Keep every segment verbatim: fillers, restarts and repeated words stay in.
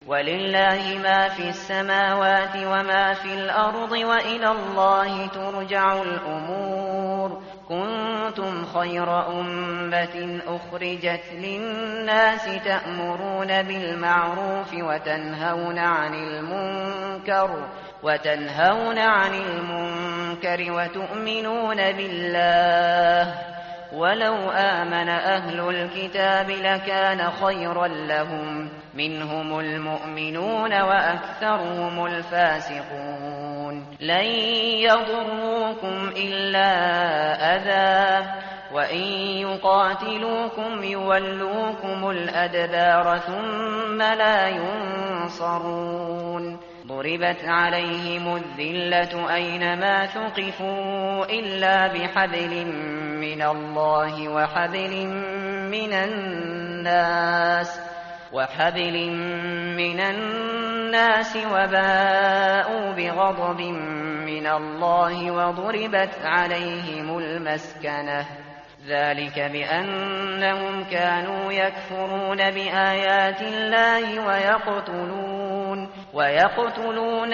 ولله ما في السماوات وما في الأرض وإلى الله ترجع الأمور. كنتم خير أمة أخرجت للناس تأمرون بالمعروف وتنهون عن المنكر وتنهون عن المنكر وتؤمنون بالله. ولو آمن أهل الكتاب لكان خيرا لهم، منهم المؤمنون وأكثرهم الفاسقون. لن يضروكم إلا أذى، وإن يقاتلوكم يولوكم الأدبار ثم لا ينصرون. ضربت عليهم الذلة أينما ثقفوا إلا بحبل من الله وحبل من الناس وحبل من الناس وباءوا بغضب من الله وضربت عليهم المسكنة. ذلك بأنهم كانوا يكفرون بآيات الله ويقتلون ويقتلون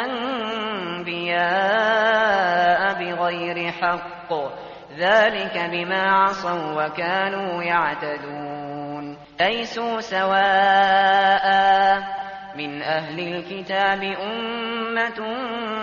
الأنبياء بغير حق. ذلك بما عصوا وكانوا يعتدون. ليسوا سواء، من أهل الكتاب أمة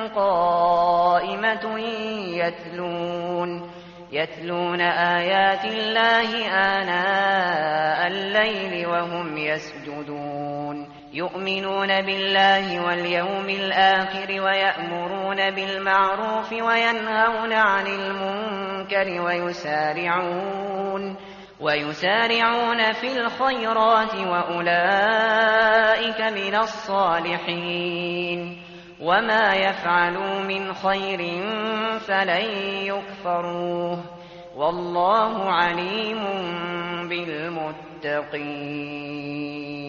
قائمة يتلون يتلون آيات الله آناء الليل وهم يسجدون. يؤمنون بالله واليوم الآخر ويأمرون بالمعروف وينهون عن المنكر ويسارعون ويسارعون في الخيرات وأولئك من الصالحين. وما يفعلوا من خير فلن يكفروه، والله عليم بالمتقين.